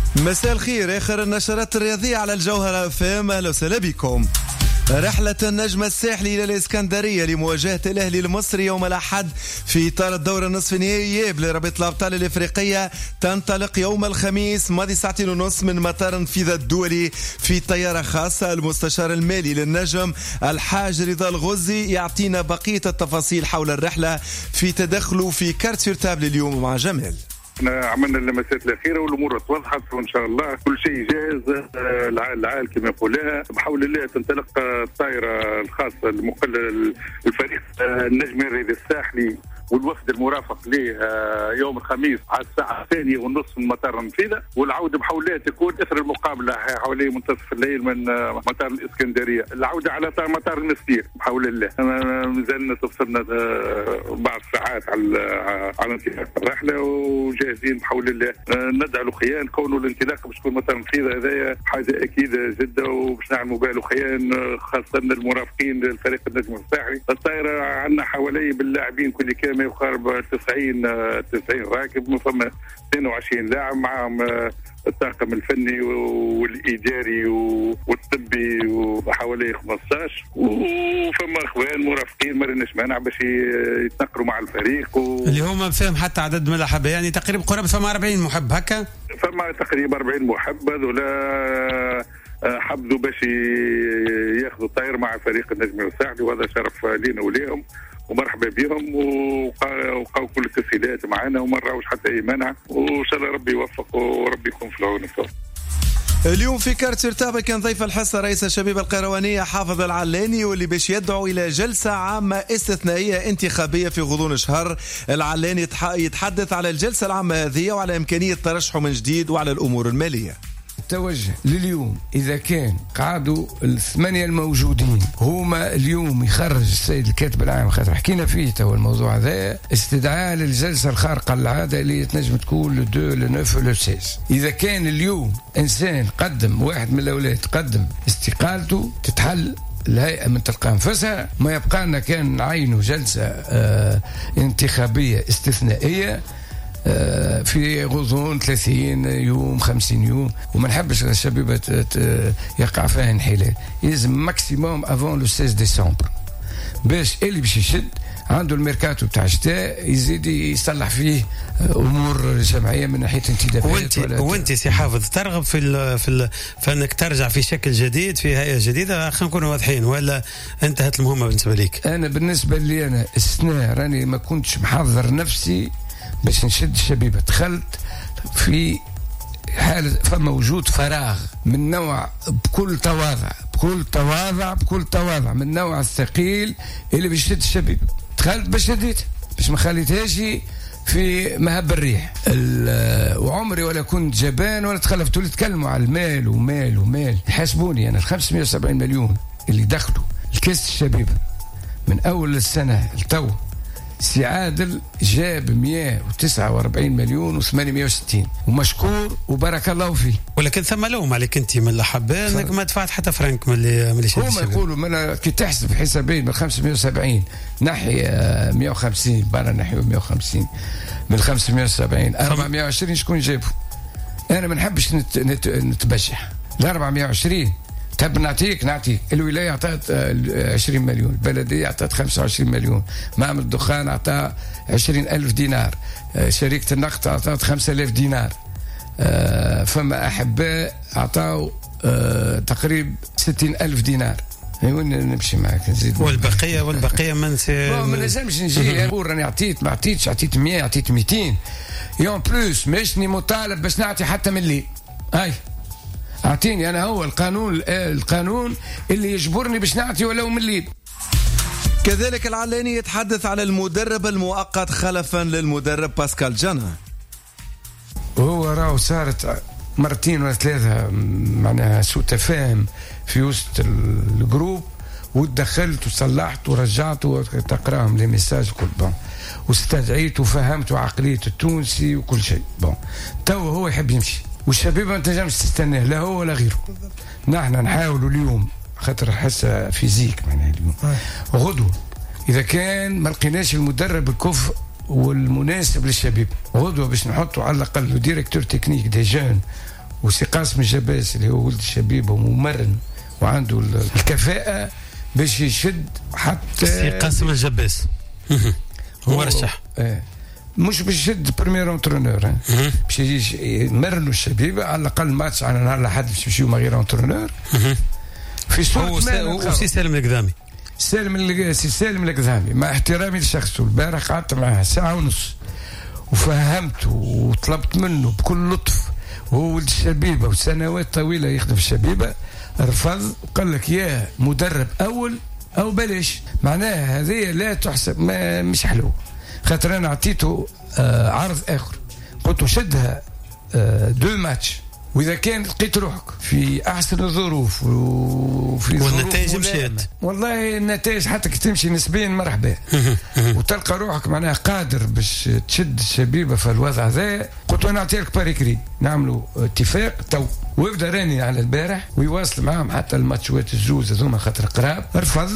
مساء الخير. آخر النشرات الرياضية على الجوهرة FM. أهلا وسهلا بكم. رحلة النجم الساحلي إلى الإسكندرية لمواجهة الأهلي المصري يوم الأحد في إطار الدور النصف النهائي لرابطة الأبطال الإفريقية تنطلق يوم الخميس ماضي 2:30 من مطار النفيذ الدولي في طيارة خاصة. المستشار المالي للنجم الحاج رضا الغزي يعطينا بقية التفاصيل حول الرحلة في تدخله في كارت سور تابل اليوم مع جمال. عملنا اللمسات الاخيره والامور توضحت وان شاء الله كل شيء جاهز. العال كما يقولها بحول الله تنطلق الطائره الخاصه المقلل الفريق النجم الرياضي الساحلي والوفد المرافق له يوم الخميس على الساعه 2:30 من مطار النفيذة، والعوده بحول الله تكون اثر المقابله حوالي منتصف الليل من مطار الاسكندريه. العوده على مطار المسير بحول الله. مازلنا توصلنا بعض الساعات على انطلاق الرحله وجاهزين بحول الله. ندعو لخيان كونه الانطلاق باش تكون مطار النفيذة هذايا حاجه اكيده جدا، وباش نعملوا بها لخيان خاصه المرافقين للفريق النجم الساحلي. الطائره عندنا حوالي باللاعبين كل كامل يقارب 90 راكب، من ثم 22 لاعب معهم الطاقم الفني والاداري والطبي وحوالي 15، وفما اخوان مرافقين ما رناش مانع باش يتنقلوا مع الفريق اللي هما فهم حتى عدد من الاحبه، يعني تقريبا قرابه فما 40 محب هكا. فما تقريبا 40 محب هذولا حبوا باش ياخذوا الطائر مع فريق النجم الساحلي، وهذا شرف لينا وليهم ومرحبا بهم، وقاو كل التسهيلات معنا وما نراوش حتى اي مانع، وان شاء الله ربي يوفق وربي يكون في العون. اليوم في كارت سرتابة كان ضيف الحصة رئيس الشبيبة القيروانية حافظ العلاني، واللي باش يدعو إلى جلسة عامة استثنائية انتخابية في غضون شهر. العلاني يتحدث على الجلسة العامة هذه وعلى إمكانية ترشحه من جديد وعلى الأمور المالية. توجه لليوم إذا كان قعدوا الثمانية الموجودين هما اليوم يخرج السيد الكاتب العام، خاطر حكينا فيه تو الموضوع هذا، استدعاء للجلسة الخارقة للعادة اللي تنجم تكون لو 2 لو 9 لو 16. إذا كان اليوم إنسان قدم واحد من الأولاد قدم استقالته تتحل الهيئة من تلقى انفسها، ما يبقى لنا كان نعينوا جلسة انتخابية استثنائية في غضون 30 يوم 50 يوم، وما نحبش الشبيبة يقع فيها انحلال. يلزم ماكسيموم افون لو 16 ديسمبر باش اللي باش يشد عنده الميركاتو بتاع الشتاء يزيد يصلح فيه امور جمعيه من ناحيه انتدابات. وانت سي حافظ ترغب في انك ترجع في شكل جديد في هيئه جديده؟ خلينا نكونوا واضحين، ولا انتهت المهمه بالنسبه لك؟ انا بالنسبه لي انا السنه راني ما كنتش محضر نفسي باش نشد الشبيبة. دخلت في حالة فما وجود فراغ من نوع بكل تواضع من نوع الثقيل اللي بيشد الشبيبة. دخلت باش شديت باش ما خليتهاش في مهب الريح. وعمري ولا كنت جبان ولا تخلفت. تكلموا على المال ومال يحاسبوني انا 570 مليون اللي دخلوا الكاس الشبيبة من اول السنة التو. سي عادل جاب 149 مليون و860 ومشكور وبارك الله فيه. ولكن ثم لوم عليك انت من الاحباء انك ما دفعت حتى فرنك من اللي شاد الشباب. هم يقولوا من كي تحسب حسابين من 570 ناحيه 150 برا ناحيه 150 من 570 420 شكون جابوا؟ انا ما نحبش نتبجح. ال 420 تحب نعطيك الولاية أعطت 20 مليون، البلدية أعطت 25 مليون، معمل الدخان أعطى 20,000 دينار، شركة النقد أعطت 5,000 دينار، فما أحباء أعطاوا تقريب 60,000 دينار. وين نمشي معك نزيد؟ والبقية ما نجمش نجي نقول راني عطيت ما عطيتش، عطيت 100 عطيت 200 يوم بلوس، ماشني مطالب باش نعطي حتى من اللي هاي أعطيني أنا. هو القانون اللي يجبرني باش نعطي ولو من الليل. كذلك العلاني يتحدث على المدرب المؤقت خلفا للمدرب باسكال جانا. وهو راهو صارت مرتين ولا ثلاثة معناها سوء تفاهم في وسط الجروب، ودخلت وصلحت ورجعت وتقراهم لي ميساج كل بون، واستدعيت وفهمت عقلية التونسي وكل شيء بون. تو هو يحب يمشي والشبيبة ما تنجمش تستناه لا هو ولا غيره. نحن نحاولوا اليوم خاطر حاسة فيزيك معناها اليوم غدوة إذا كان ما لقيناش المدرب الكفء والمناسب للشبيبة، غدوة باش نحطوا على الأقل ديريكتور تكنيك دي جون وسي قاسم الجباس اللي هو ولد الشبيبه وممرن وعنده الكفاءه باش يشد حتى سي قاسم الجباس هو رشح مش باش يشد بريمير اونترونور باش يمرنوا الشبيبه على الاقل ماتش على نهار الاحد باش يمشيو من غير اونترونور في صوره وسي سالم القدامي سالم القدامي مع احترامي لشخصه. البارح قعدت معاه ساعه ونص وفهمته وطلبت منه بكل لطف، وهو ولد الشبيبه وسنوات طويله يخدم في الشبيبه، رفض وقال لك يا مدرب اول او بلاش. معناها هذه لا تحسب، مش حلو. خاطر انا عطيته عرض اخر، قلت شدها 2 ماتش، واذا كان لقيت روحك في احسن الظروف وفي والنتائج مشيت، والله النتائج حتى كي تمشي نسبيا مرحبا وتلقى روحك معناها قادر باش تشد الشبيبه في الوضع ذا، قلت انا نعطيك باريكري نعملوا اتفاق تو، ويبدا راني على البارح ويواصل معاهم حتى الماتشات الزوز هذوما خاطر قراب. رفض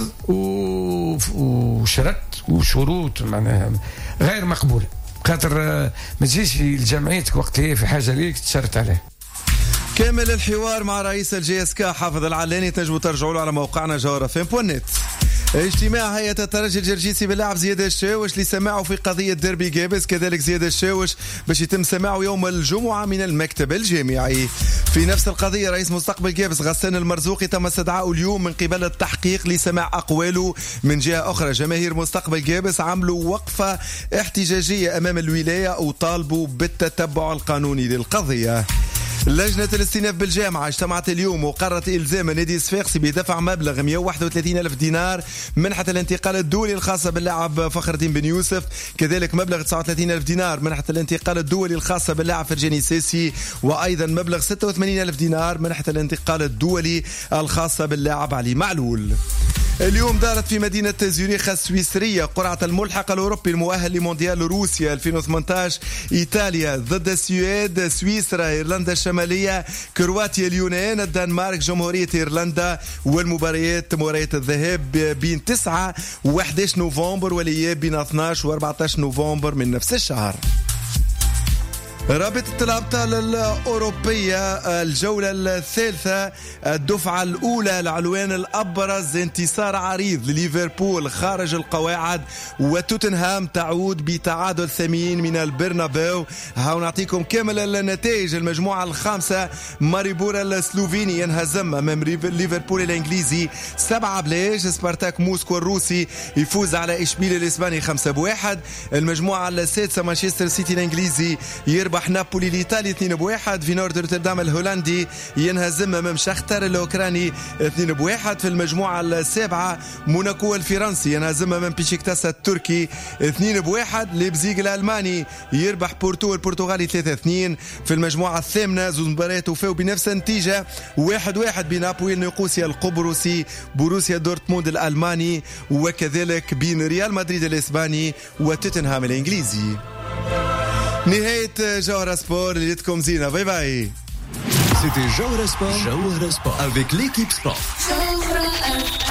وشرط وشروط معناها غير مقبوله، خاطر ما تجيش لجمعيتك وقت هي في حاجه ليك تشرط عليه. كامل الحوار مع رئيس الجي اس كا حافظ العلاني تنجموا ترجعوا له على موقعنا جوهرفم.net. اجتماع هيئة الترجي الجرجيسي باللاعب زياد الشاوش لسماعه في قضية ديربي جابس، كذلك زياد الشاوش باش يتم سماعه يوم الجمعة من المكتب الجامعي. في نفس القضية رئيس مستقبل جابس غسان المرزوقي تم استدعائه اليوم من قبل التحقيق لسماع أقواله. من جهة أخرى جماهير مستقبل جابس عملوا وقفة احتجاجية أمام الولاية وطالبوا بالتتبع القانوني للقضية. لجنة الاستئناف بالجامعة اجتمعت اليوم وقررت إلزام نادي الصفاقسي بدفع مبلغ 131,000 دينار منحة الانتقال الدولي الخاصة باللاعب فخر الدين بن يوسف، كذلك مبلغ 39,000 دينار منحة الانتقال الدولي الخاصة باللاعب فرجاني ساسي، وأيضا مبلغ 86,000 دينار منحة الانتقال الدولي الخاصة باللاعب علي معلول. اليوم دارت في مدينة زيوريخ السويسرية قرعة الملحق الأوروبي المؤهل لمونديال روسيا 2018، إيطاليا ضد السويد، سويسرا، إيرلندا الشمالية، كرواتيا، اليونان، الدنمارك، جمهورية إيرلندا. والمباريات مباريات الذهاب بين 9 و11 نوفمبر والإياب بين 12 و14 نوفمبر من نفس الشهر. رابطة الأبطال الأوروبية الجولة الثالثة الدفعة الأولى، العنوان الأبرز انتصار عريض لليفربول خارج القواعد، وتوتنهام تعود بتعادل ثمين من البرنابيو. هاو نعطيكم كامل النتائج. المجموعة الخامسة ماريبور السلوفيني ينهزم أمام ليفربول الإنجليزي 7-0. سبارتاك موسكو الروسي يفوز على إشبيلية الإسباني 5-1. المجموعة السادسة مانشستر سيتي الإنجليزي يربح نابولي الإيطالي 2-1. في نورد روتردام الهولندي ينهزم أمام شختار الأوكراني 2-1. في المجموعة السابعة موناكو الفرنسي ينهزم أمام بيشيكتاس التركي 2-1. ليبزيغ الألماني يربح بورتو البرتغالي 3-2. في المجموعة الثامنة زوج مباريات وفاو بنفس النتيجة 1-1 بين أبويل نيقوسيا القبرصي بوروسيا دورتموند الألماني، وكذلك بين ريال مدريد الإسباني وتوتنهام الإنجليزي. نهاية جوهرة سبور، ليلتكم زينة، باي باي. C'était Jawhara Sport avec l'équipe sport.